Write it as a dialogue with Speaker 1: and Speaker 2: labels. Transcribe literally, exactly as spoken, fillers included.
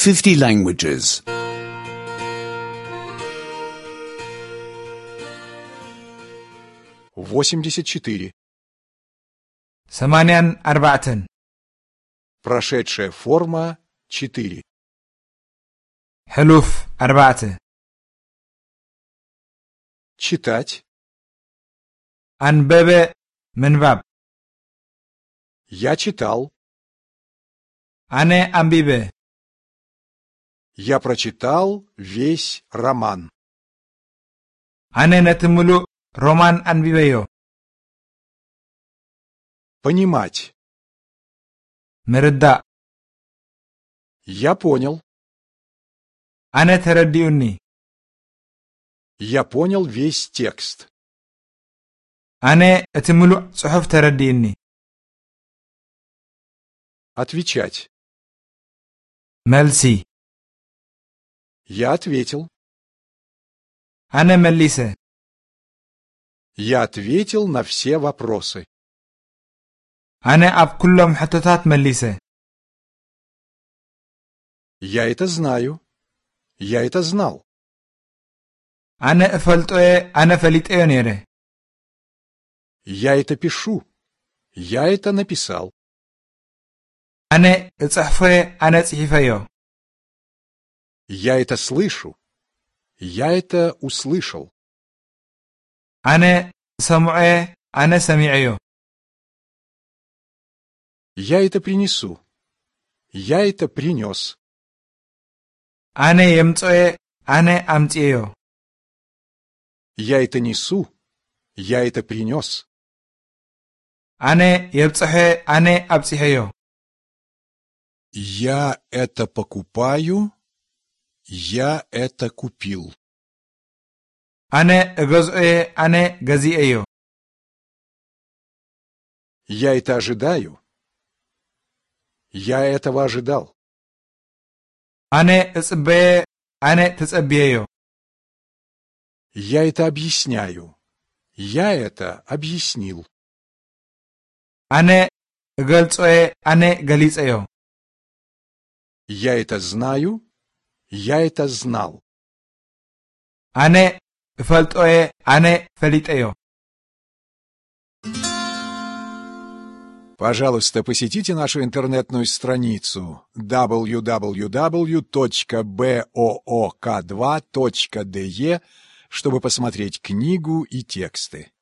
Speaker 1: fifty languages.
Speaker 2: восемьдесят четыре.
Speaker 3: ثمانية أربعة.
Speaker 2: Прошедшая форма четыре.
Speaker 3: حلوف أربعة.
Speaker 2: Читать.
Speaker 3: أنبب منباب.
Speaker 2: Я читал.
Speaker 3: أنا أنبب.
Speaker 2: Я прочитал весь роман.
Speaker 3: أنا نتملو رومان أنببيو.
Speaker 2: Понимать.
Speaker 3: مردا.
Speaker 2: Я понял.
Speaker 3: أنا ترديوني.
Speaker 2: Я понял весь текст.
Speaker 3: أنا أتملو صحف ترديني.
Speaker 2: Отвечать.
Speaker 3: ملسي.
Speaker 2: Я ответил.
Speaker 3: أنا مليسة.
Speaker 2: Я ответил на все вопросы.
Speaker 3: أنا أب كلهم حتتات مليسة.
Speaker 2: Я это знаю. Я это знал.
Speaker 3: أنا أفلتوه أنا فليتوه نيره.
Speaker 2: Я это пишу. Я это написал.
Speaker 3: أنا أصحفه أنا صحيفيه.
Speaker 2: Я это слышу. Я это услышал.
Speaker 3: أنا سمعه أنا سمعيه.
Speaker 2: Я это принесу. Я это принес.
Speaker 3: أنا يمتوه أنا أمتيه.
Speaker 2: Я это несу. Я это принес.
Speaker 3: أنا يبصحه أنا أبصحيه.
Speaker 2: Я это покупаю. Я это купил.
Speaker 3: أنا أجزء أنا جزئيه.
Speaker 2: Я это ожидаю. Я этого ожидал.
Speaker 3: أنا أصبي أنا تصبيه.
Speaker 2: Я это объясняю. Я это объяснил.
Speaker 3: أنا أجلسه أنا جليسيه.
Speaker 2: Я это знаю. Я это знал.
Speaker 3: أنا فلتوه أنا فليتيه.
Speaker 2: Пожалуйста, посетите нашу интернетную страницу дабл ю дабл ю дабл ю точка боок два точка де чтобы посмотреть книгу и тексты.